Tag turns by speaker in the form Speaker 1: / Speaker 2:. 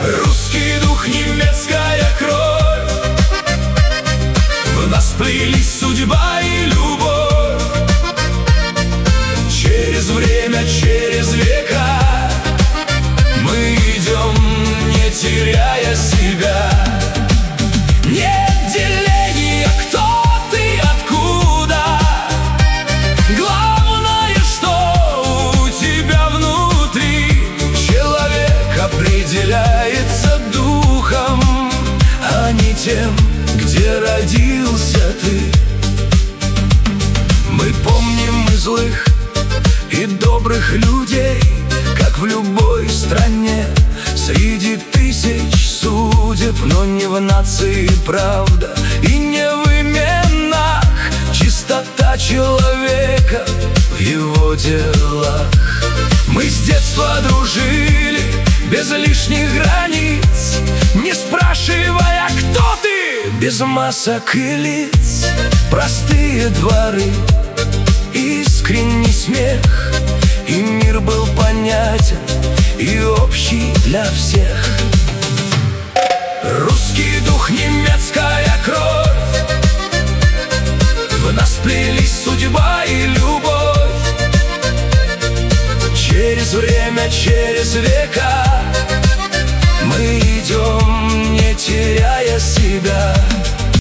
Speaker 1: Русский дух, немецкая кровь, в нас сплелись судьба и любовь. Через время, через века мы идем, не теряя себя. Нет деления, кто ты, откуда. Главное, что у тебя внутри. Человек определяется духом, а не тем, где родился ты. Мы помним и злых, и добрых людей, как в любой стране, среди тысяч судеб, но не в нации правда и не в именах. Чистота человека в его делах. Мы с детства дружили без лишних границ, не спрашивая, кто ты, без масок и лиц. Простые дворы, искренний смех, и мир был понятен и общий для всех. Русский дух, немецкая кровь, в нас сплелись судьба и любовь. Через время, через века мы идем, не теряя себя.